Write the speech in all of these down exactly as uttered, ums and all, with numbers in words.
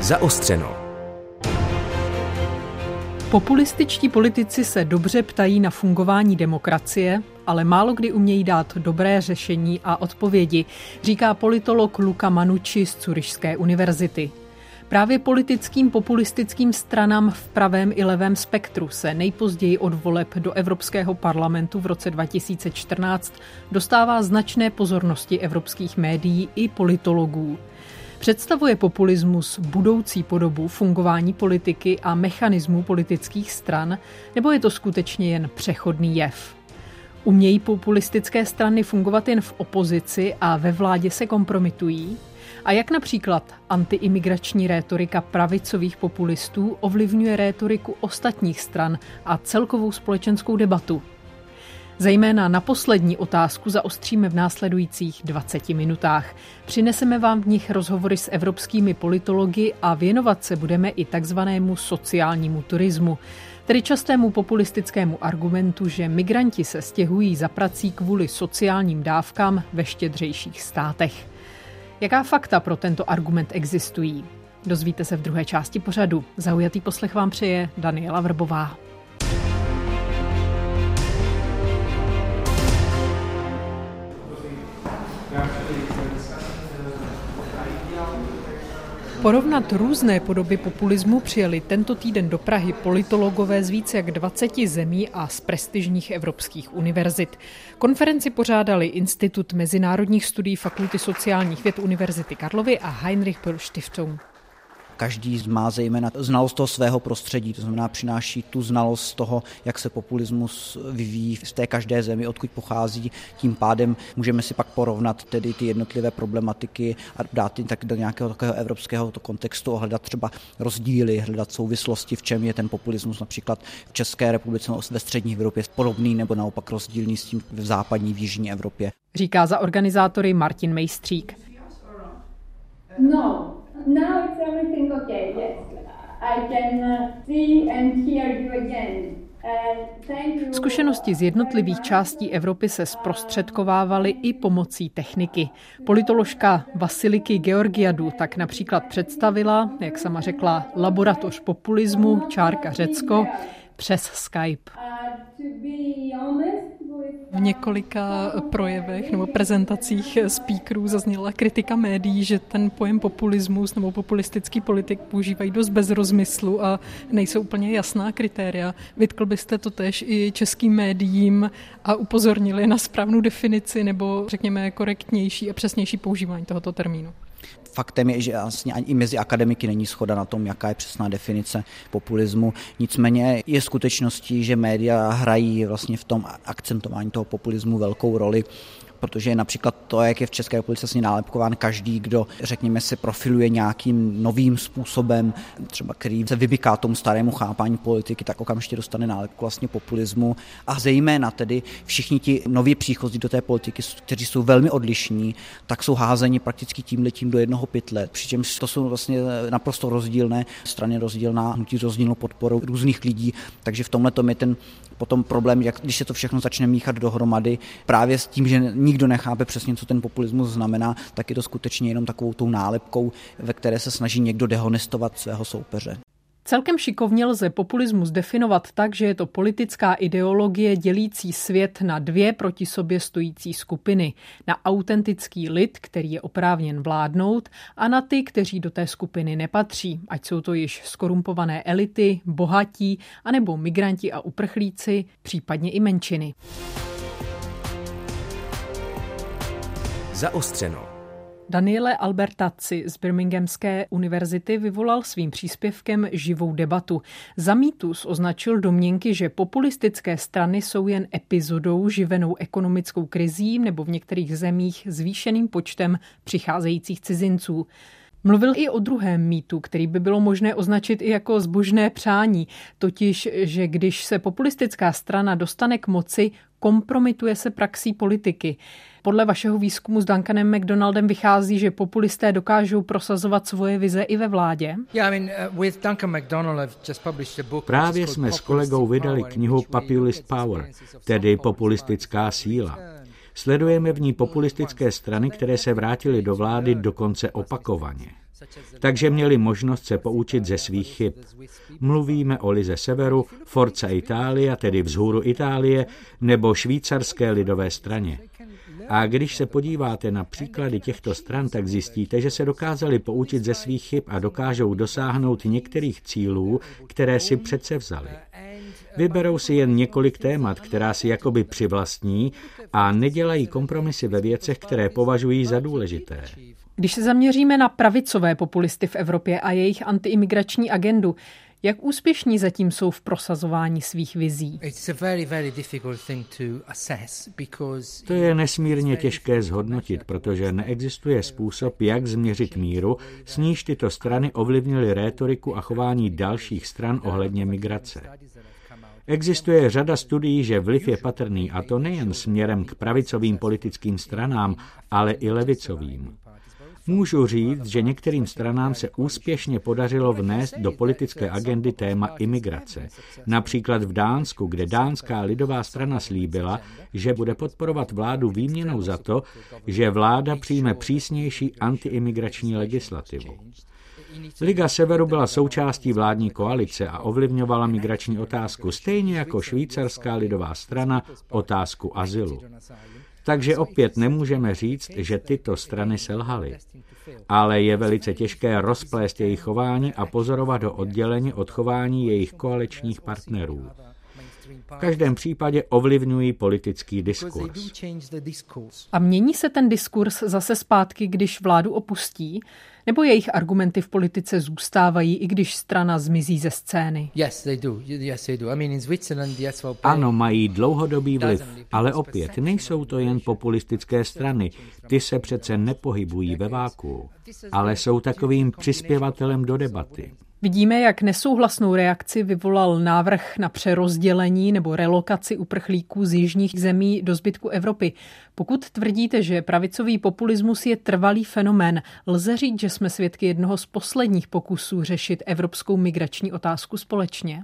Zaostřeno. Populističtí politici se dobře ptají na fungování demokracie, ale málo kdy umějí dát dobré řešení a odpovědi, říká politolog Luca Manucci z Curyšské univerzity. Právě politickým populistickým stranám v pravém i levém spektru se nejpozději od voleb do Evropského parlamentu v roce dva tisíce čtrnáct dostává značné pozornosti evropských médií i politologů. Představuje populismus budoucí podobu fungování politiky a mechanismů politických stran, nebo je to skutečně jen přechodný jev? Umějí populistické strany fungovat jen v opozici a ve vládě se kompromitují? A jak například antiimigrační rétorika pravicových populistů ovlivňuje rétoriku ostatních stran a celkovou společenskou debatu? Zejména na poslední otázku zaostříme v následujících dvaceti minutách. Přineseme vám v nich rozhovory s evropskými politology a věnovat se budeme i takzvanému sociálnímu turismu, tedy častému populistickému argumentu, že migranti se stěhují za prací kvůli sociálním dávkám ve štědřejších státech. Jaká fakta pro tento argument existují? Dozvíte se v druhé části pořadu. Zaujatý poslech vám přeje Daniela Vrbová. Porovnat různé podoby populismu přijeli tento týden do Prahy politologové z více jak dvaceti zemí a z prestižních evropských univerzit. Konferenci pořádali Institut mezinárodních studií Fakulty sociálních věd Univerzity Karlovy a Heinrich Böll Stiftung. Každý má zejména znalost toho svého prostředí, to znamená přináší tu znalost toho, jak se populismus vyvíjí v té každé zemi, odkud pochází. Tím pádem můžeme si pak porovnat tedy ty jednotlivé problematiky a dát jim tak do nějakého takového evropského kontextu a hledat třeba rozdíly, hledat souvislosti, v čem je ten populismus například v České republice nebo ve střední Evropě podobný nebo naopak rozdílný s tím v západní, v jižní Evropě. Říká za organizátory Martin Mejstřík. No. Now it's everything okay, yes. I can uh, see and hear you again. Uh, thank you. Zkušenosti z jednotlivých částí Evropy se zprostředkovávaly i pomocí techniky. Politoložka Vasiliky Georgiadou tak například představila, jak sama řekla, laboratoř populismu Čárka Řecko přes Skype. V několika projevech nebo prezentacích speakerů zazněla kritika médií, že ten pojem populismus nebo populistický politik používají dost bez rozmyslu a nejsou úplně jasná kritéria. Vytkl byste to též i českým médiím a upozornili na správnou definici nebo řekněme korektnější a přesnější používání tohoto termínu? Faktem je, že vlastně ani i mezi akademiky není shoda na tom, jaká je přesná definice populismu. Nicméně je skutečností, že média hrají vlastně v tom akcentování toho populismu velkou roli, protože například to, jak je v České republice vlastně nálepkován každý, kdo, řekněme, se profiluje nějakým novým způsobem, třeba který se vymyká tomu starému chápání politiky, tak okamžitě dostane nálepku vlastně populismu. A zejména tedy všichni ti nově příchozí do té politiky, kteří jsou velmi odlišní, tak jsou házeni prakticky tímhletím do jednoho pytle. Přičemž to jsou vlastně naprosto rozdílné strany, rozdílná hnutí, rozdílnou podporu různých lidí, takže v tomhle tom je ten potom problém, jak když se to všechno začne míchat dohromady, právě s tím, že nikdo nechápe přesně, co ten populismus znamená, tak je to skutečně jenom takovou tou nálepkou, ve které se snaží někdo dehonestovat svého soupeře. Celkem šikovně lze populismus definovat tak, že je to politická ideologie dělící svět na dvě proti sobě stojící skupiny. Na autentický lid, který je oprávněn vládnout, a na ty, kteří do té skupiny nepatří, ať jsou to již skorumpované elity, bohatí, anebo migranti a uprchlíci, případně i menšiny. Zaostřeno. Daniele Albertazzi z Birminghamské univerzity vyvolal svým příspěvkem živou debatu. Za mýtus označil domněnky, že populistické strany jsou jen epizodou živenou ekonomickou krizí nebo v některých zemích zvýšeným počtem přicházejících cizinců. Mluvil i o druhém mýtu, který by bylo možné označit i jako zbožné přání, totiž, že když se populistická strana dostane k moci, kompromituje se praxí politiky. Podle vašeho výzkumu s Duncanem McDonaldem vychází, že populisté dokážou prosazovat svoje vize i ve vládě? Právě jsme s kolegou vydali knihu Populist Power, tedy populistická síla. Sledujeme v ní populistické strany, které se vrátily do vlády dokonce opakovaně. Takže měli možnost se poučit ze svých chyb. Mluvíme o Lize Severu, Forza Italia, tedy vzhůru Itálie, nebo švýcarské lidové straně. A když se podíváte na příklady těchto stran, tak zjistíte, že se dokázali poučit ze svých chyb a dokážou dosáhnout některých cílů, které si předsevzali. Vyberou si jen několik témat, která si jakoby přivlastní a nedělají kompromisy ve věcech, které považují za důležité. Když se zaměříme na pravicové populisty v Evropě a jejich antiimigrační agendu, jak úspěšní zatím jsou v prosazování svých vizí? To je nesmírně těžké zhodnotit, protože neexistuje způsob, jak změřit míru, s níž tyto strany ovlivnily rétoriku a chování dalších stran ohledně migrace. Existuje řada studií, že vliv je patrný, a to nejen směrem k pravicovým politickým stranám, ale i levicovým. Můžu říct, že některým stranám se úspěšně podařilo vnést do politické agendy téma imigrace. Například v Dánsku, kde dánská lidová strana slíbila, že bude podporovat vládu výměnou za to, že vláda přijme přísnější antiimigrační legislativu. Liga Severu byla součástí vládní koalice a ovlivňovala migrační otázku, stejně jako švýcarská lidová strana otázku azylu. Takže opět nemůžeme říct, že tyto strany selhaly. Ale je velice těžké rozplést jejich chování a pozorovat ho odděleně od chování jejich koaličních partnerů. V každém případě ovlivňují politický diskurs. A mění se ten diskurs zase zpátky, když vládu opustí? Nebo jejich argumenty v politice zůstávají, i když strana zmizí ze scény? Ano, mají dlouhodobý vliv, ale opět nejsou to jen populistické strany. Ty se přece nepohybují ve vákuu, ale jsou takovým přispěvatelem do debaty. Vidíme, jak nesouhlasnou reakci vyvolal návrh na přerozdělení nebo relokaci uprchlíků z jižních zemí do zbytku Evropy. Pokud tvrdíte, že pravicový populismus je trvalý fenomén, lze říct, že jsme svědky jednoho z posledních pokusů řešit evropskou migrační otázku společně?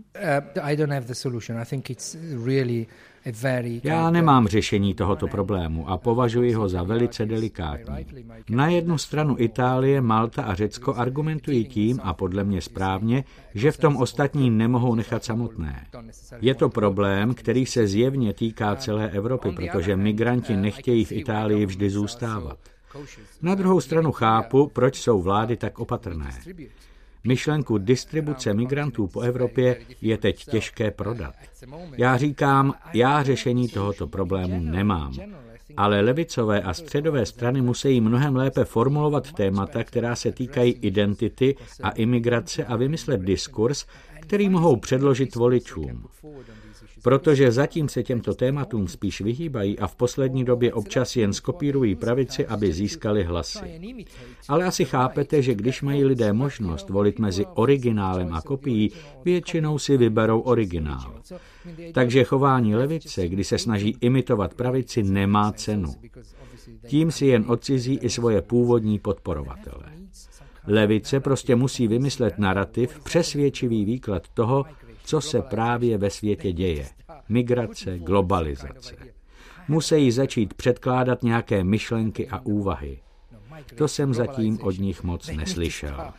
Já nemám řešení tohoto problému a považuji ho za velice delikátní. Na jednu stranu Itálie, Malta a Řecko argumentují tím, a podle mě správně, že v tom ostatní nemohou nechat samotné. Je to problém, který se zjevně týká celé Evropy, protože migranti nechtějí v Itálii vždy zůstávat. Na druhou stranu chápu, proč jsou vlády tak opatrné. Myšlenku distribuce migrantů po Evropě je teď těžké prodat. Já říkám, já řešení tohoto problému nemám. Ale levicové a středové strany musí mnohem lépe formulovat témata, která se týkají identity a imigrace a vymyslet diskurs, který mohou předložit voličům. Protože zatím se těmto tématům spíš vyhýbají a v poslední době občas jen skopírují pravici, aby získali hlasy. Ale asi chápete, že když mají lidé možnost volit mezi originálem a kopií, většinou si vyberou originál. Takže chování levice, kdy se snaží imitovat pravici, nemá cenu. Tím si jen odcizí i svoje původní podporovatele. Levice prostě musí vymyslet narativ, přesvědčivý výklad toho, co se právě ve světě děje. Migrace, globalizace. Musí začít předkládat nějaké myšlenky a úvahy. To jsem zatím od nich moc neslyšel.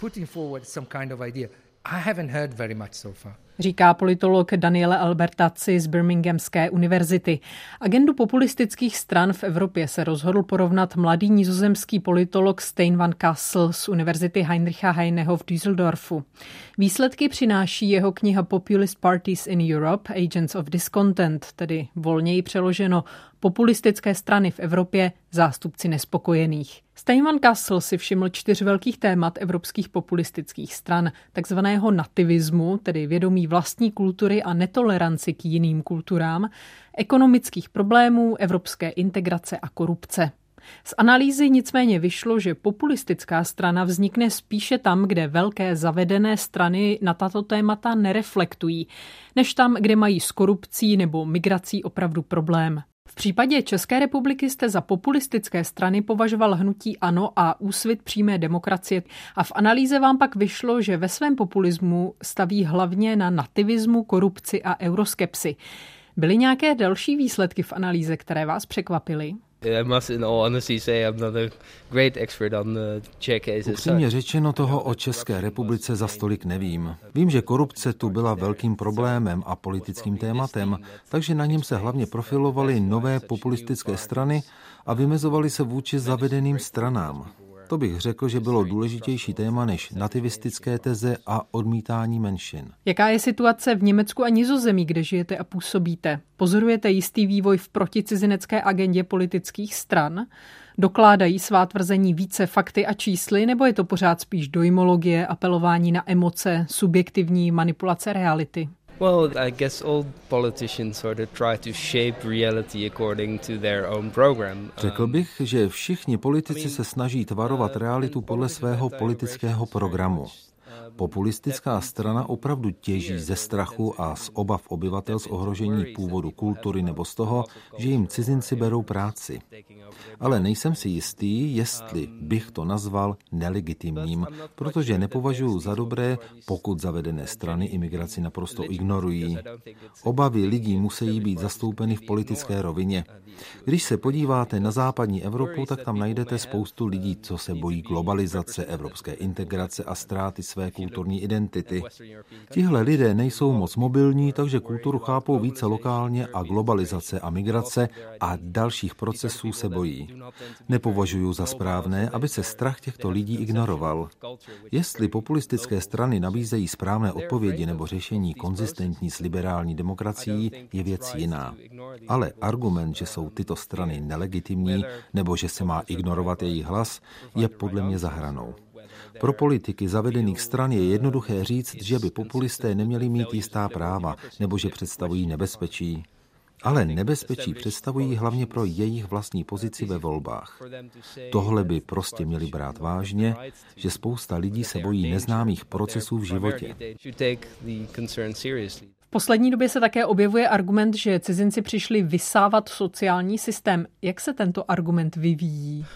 Říká politolog Daniele Albertazzi z Birminghamské univerzity. Agendu populistických stran v Evropě se rozhodl porovnat mladý nizozemský politolog Stijn van Kassel z Univerzity Heinricha Heineho v Düsseldorfu. Výsledky přináší jeho kniha Populist Parties in Europe, Agents of Discontent, tedy volněji přeloženo populistické strany v Evropě, zástupci nespokojených. Stijn van Kassel si všiml čtyř velkých témat evropských populistických stran, takzvaného nativismu, tedy vědomí vlastní kultury a netoleranci k jiným kulturám, ekonomických problémů, evropské integrace a korupce. Z analýzy nicméně vyšlo, že populistická strana vznikne spíše tam, kde velké zavedené strany na tato témata nereflektují, než tam, kde mají s korupcí nebo migrací opravdu problém. V případě České republiky jste za populistické strany považoval hnutí ANO a Úsvit přímé demokracie a v analýze vám pak vyšlo, že ve svém populismu staví hlavně na nativismu, korupci a euroskepsi. Byly nějaké další výsledky v analýze, které vás překvapily? Upřímně řečeno, toho o České republice za stolik nevím. Vím, že korupce tu byla velkým problémem a politickým tématem, takže na něm se hlavně profilovaly nové populistické strany a vymezovaly se vůči zavedeným stranám. To bych řekl, že bylo důležitější téma než nativistické teze a odmítání menšin. Jaká je situace v Německu a Nizozemí, kde žijete a působíte? Pozorujete jistý vývoj v proticizinecké agendě politických stran? Dokládají svá tvrzení více fakty a čísly, nebo je to pořád spíš dojmologie, apelování na emoce, subjektivní manipulace reality? Well, I guess all politicians sort of try to shape reality according to their own program. Řekl bych, že všichni politici se snaží tvarovat realitu podle svého politického programu. Populistická strana opravdu těží ze strachu a z obav obyvatel z ohrožení původu kultury nebo z toho, že jim cizinci berou práci. Ale nejsem si jistý, jestli bych to nazval nelegitimním, protože nepovažuji za dobré, pokud zavedené strany imigraci naprosto ignorují. Obavy lidí musí být zastoupeny v politické rovině. Když se podíváte na západní Evropu, tak tam najdete spoustu lidí, co se bojí globalizace, evropské integrace a ztráty své kulturní identity. Tihle lidé nejsou moc mobilní, takže kulturu chápou více lokálně a globalizace a migrace a dalších procesů se bojí. Nepovažuji za správné, aby se strach těchto lidí ignoroval. Jestli populistické strany nabízejí správné odpovědi nebo řešení konzistentní s liberální demokracií, je věc jiná. Ale argument, že jsou tyto strany nelegitimní nebo že se má ignorovat jejich hlas, je podle mě za hranou. Pro politiky zavedených stran je jednoduché říct, že by populisté neměli mít jistá práva nebo že představují nebezpečí. Ale nebezpečí představují hlavně pro jejich vlastní pozici ve volbách. Tohle by prostě měli brát vážně, že spousta lidí se bojí neznámých procesů v životě. V poslední době se také objevuje argument, že cizinci přišli vysávat sociální systém. Jak se tento argument vyvíjí?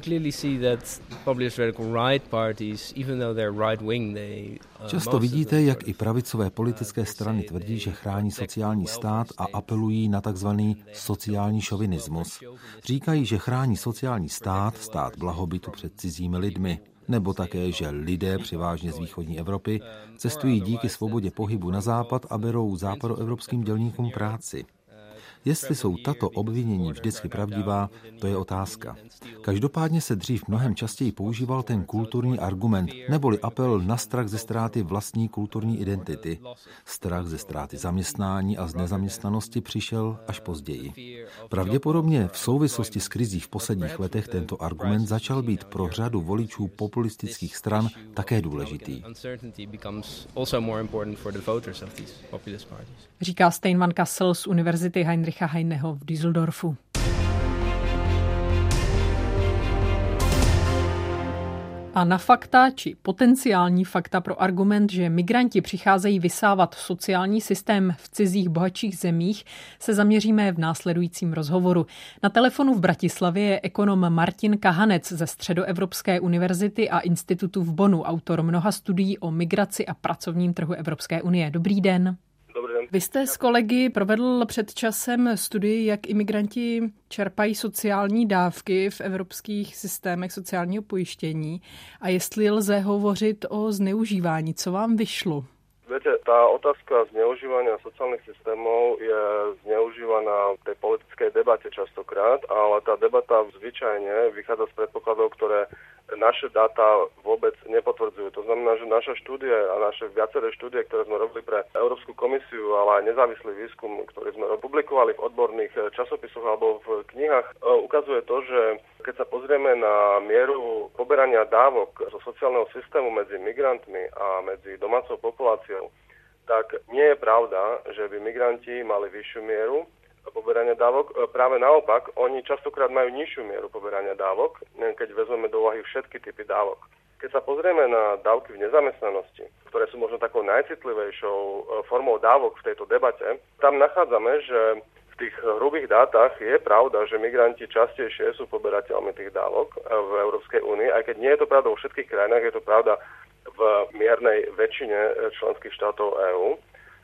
Často vidíte, jak i pravicové politické strany tvrdí, že chrání sociální stát a apelují na takzvaný sociální šovinismus. Říkají, že chrání sociální stát, stát blahobytu před cizími lidmi. Nebo také, že lidé, převážně z východní Evropy, cestují díky svobodě pohybu na západ a berou západoevropským dělníkům práci. Jestli jsou tato obvinění vždycky pravdivá, to je otázka. Každopádně se dřív mnohem častěji používal ten kulturní argument, neboli apel na strach ze ztráty vlastní kulturní identity. Strach ze ztráty zaměstnání a z nezaměstnanosti přišel až později. Pravděpodobně v souvislosti s krizí v posledních letech tento argument začal být pro řadu voličů populistických stran také důležitý. Říká Steinman Kassel z Univerzity Heinricha Heineho v Düsseldorfu. A na fakta či potenciální fakta pro argument, že migranti přicházejí vysávat sociální systém v cizích bohatších zemích, se zaměříme v následujícím rozhovoru. Na telefonu v Bratislavě je ekonom Martin Kahanec ze Středoevropské univerzity a institutu v Bonnu, autor mnoha studií o migraci a pracovním trhu Evropské unie. Dobrý den. Vy jste s kolegy provedl před časem studii, jak imigranti čerpají sociální dávky v evropských systémech sociálního pojištění a jestli lze hovořit o zneužívání. Co vám vyšlo? Viete, tá otázka zneužívania sociálnych systémov je zneužívaná v tej politickej debate častokrát, ale tá debata zvyčajne vychádza z predpokladov, ktoré naše dáta vôbec nepotvrdzujú. To znamená, že naša štúdie a naše viaceré štúdie, ktoré sme robili pre Európsku komisiu, ale aj nezávislý výskum, ktorý sme publikovali v odborných časopisoch alebo v knihách, ukazuje to, že keď sa pozrieme na mieru poberania dávok zo sociálneho systému medzi migrantmi a medzi domácou populáciou, tak nie je pravda, že by migranti mali vyššiu mieru poberania dávok. Práve naopak, oni častokrát majú nižšiu mieru poberania dávok, keď vezmeme do úvahy všetky typy dávok. Keď sa pozrieme na dávky v nezamestnanosti, ktoré sú možno takou najcitlivejšou formou dávok v tejto debate, tam nachádzame, že v tých hrubých dátach je pravda, že migranti častejšie sú poberateľmi tých dávok v Európskej únii, aj keď nie je to pravda vo všetkých krajinách, je to pravda v miernej väčšine členských štátov EÚ.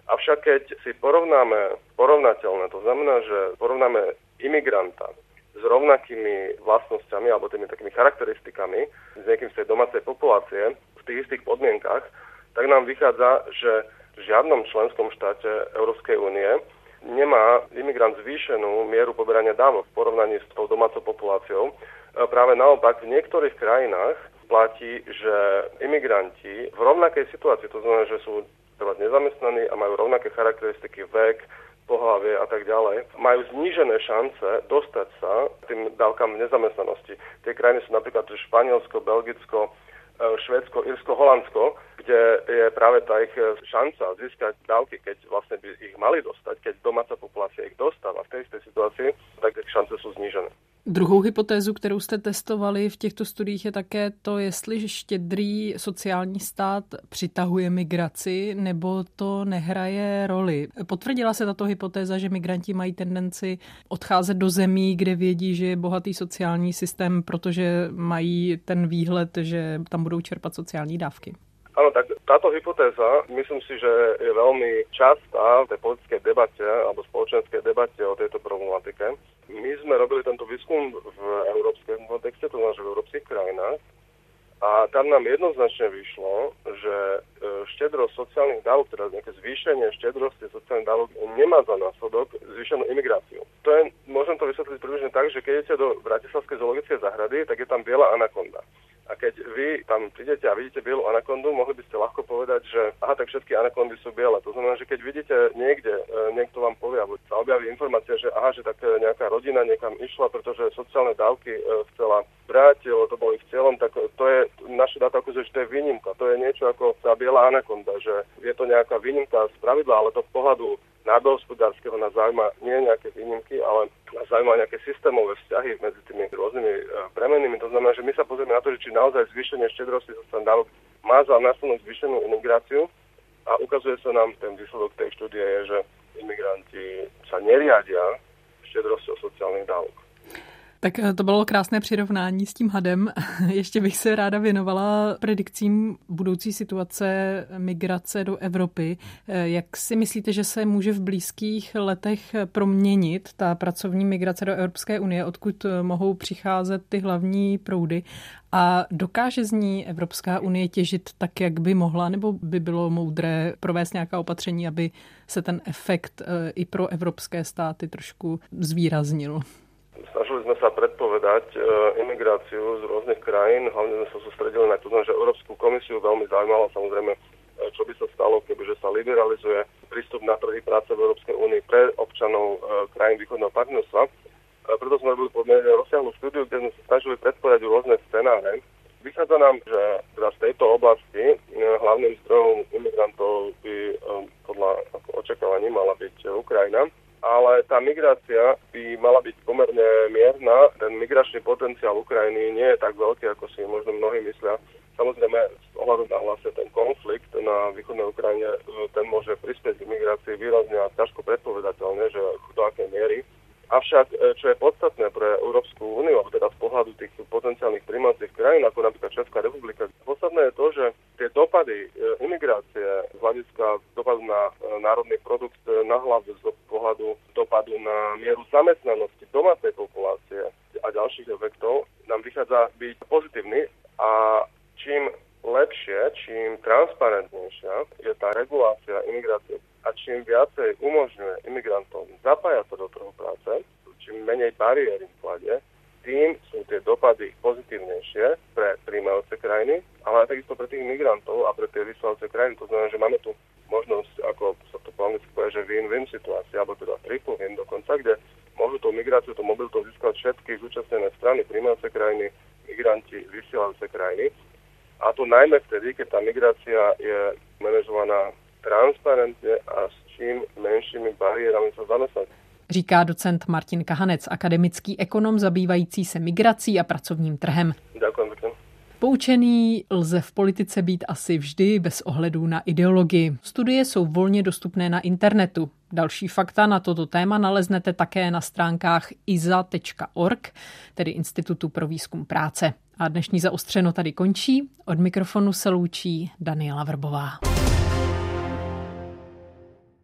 Avšak keď si porovnáme porovnateľné, to znamená, že porovnáme imigranta s rovnakými vlastnosťami alebo tými takými charakteristikami s niekým z tej domácej populácie v tých istých podmienkach, tak nám vychádza, že v žiadnom členskom štáte Európskej únie nemá imigrant zvýšenú mieru poberania dávok v porovnaní s tou domácou populáciou. Práve naopak, v niektorých krajinách platí, že imigranti v rovnakej situácii, to znamená, že sú treba nezamestnaní a majú rovnaké charakteristiky, vek, pohlavie a tak ďalej, majú znížené šance dostať sa tým dávkam v nezamestnanosti. Tie krajiny sú napríklad Španielsko, Belgicko, Švédsko, Írsko, Holandsko, kde je práve tá ich šanca získať dávky, keď vlastne by ich mali dostať, keď domáca populácia ich dostáva v tej istej situácii, tak šance sú znížené. Druhou hypotézu, kterou jste testovali v těchto studiích, je také to, jestli štědrý sociální stát přitahuje migraci, nebo to nehraje roli. Potvrdila se tato hypotéza, že migranti mají tendenci odcházet do zemí, kde vědí, že je bohatý sociální systém, protože mají ten výhled, že tam budou čerpat sociální dávky? Áno, tak táto hypotéza, myslím si, že je veľmi častá v tej politickej debate alebo spoločenskej debate o tejto problematike. My sme robili tento výskum v európskom kontexte, to znamená, že v európskych krajinách, a tam nám jednoznačne vyšlo, že štedrosť sociálnych dávok, teda nejaké zvýšenie štedrosti sociálnych dávok nemá za následok zvýšenú imigráciu. To je, môžem to vysvetliť približne tak, že keď idete do Bratislavskej zoologickej záhrady, tak je tam biela anakonda. A keď vy tam prídete a vidíte bielu anakondu, mohli by ste ľahko povedať, že aha, tak všetky anakondy sú biele. To znamená, že keď vidíte niekde, niekto vám povie, alebo sa objaví informácia, že aha, že tak nejaká rodina niekam išla, pretože sociálne dávky chcela brať, to bolo ich cieľom, tak to je, naše dáta akože, že to je výnimka. To je niečo ako tá biela anakonda, že je to nejaká výnimka z pravidla, ale to v pohľadu národohospodárskeho nás zaujíma nie nejaké výnimky, ale nás zaujíma nejaké systémové vzťahy medzi tými rôznymi premenými. To znamená, že my sa pozrieme na to, že či naozaj zvýšenie štedrosti sociálnych dávok má za následok zvýšenú imigráciu a ukazuje sa nám, ten výsledok tej štúdie je, že imigranti sa neriadia štedrosťou sociálnych dávok. Tak to bylo krásné přirovnání s tím hadem. Ještě bych se ráda věnovala predikcím budoucí situace migrace do Evropy. Jak si myslíte, že se může v blízkých letech proměnit ta pracovní migrace do Evropské unie, odkud mohou přicházet ty hlavní proudy? A dokáže z ní Evropská unie těžit tak, jak by mohla, nebo by bylo moudré provést nějaká opatření, aby se ten efekt i pro evropské státy trošku zvýraznil? Snažili sme sa predpovedať e, imigráciu z rôznych krajín, hlavne sme sa sústredili na to, že Európsku komisiu veľmi zaujímalo samozrejme, čo by sa stalo, kebyže sa liberalizuje prístup na trhy práce v Európskej únii pre občanov e, krajín východného partnerstva. E, preto sme robili pomerne rozsiahlu štúdiu, kde sme sa snažili predpovedať rôzne scenáre. Vychádza nám, že teda z tejto oblasti e, hlavným zdrojom imigrantov by e, podľa ako očakávaní mala byť Ukrajina. Ale tá migrácia by mala byť pomerne mierna. Ten migračný potenciál Ukrajiny nie je tak veľký, ako si možno mnohí myslia. Samozrejme, s ohľadom na hlavne ten konflikt na východnej Ukrajine, ten môže prispieť k migrácii výrazne a ťažko predpovedateľne, že do akej miery. Avšak, čo je podstatné pre Európsku úniu, alebo teda z pohľadu tých potenciálnych prijímacích krajín, ako napríklad Česká republika, podstatné je to, že tie dopady imigrácie z hľadiska dopadu na národný produkt na hlavu, z pohľadu dopadu na mieru zamestnanosti domácej populácie a ďalších efektov nám vychádza byť pozitívny a čím lepšie, čím transparentnejšia je tá regulácia imigrácie a čím viacej umožňuje imigrantom zapájať sa do trhu práce, čím menej bariér im kladie, tým sú tie dopady pozitívnejšie pre prijímajúce krajiny, ale aj takisto pre tých migrantov a pre tie vysielajúce krajiny. To znamená, že máme tu možnosť, ako sa to po anglicky povie, že win-win situácia, alebo teda triple win dokonca, kde môžu tú migráciu, tú mobilitu získať všetky zúčastnené strany, prijímajúce krajiny, migranti, vysielajúce krajiny. A to najmä vtedy, keď tá migrácia je manažovaná transparentně a s čím menšími bariérami se zamestnat. Říká docent Martin Kahanec, akademický ekonom zabývající se migrací a pracovním trhem. Děkuji pěkně. Poučený lze v politice být asi vždy bez ohledu na ideologii. Studie jsou volně dostupné na internetu. Další fakta na toto téma naleznete také na stránkách i z a tečka org, tedy Institutu pro výzkum práce. A dnešní Zaostřeno tady končí. Od mikrofonu se loučí Daniela Vrbová.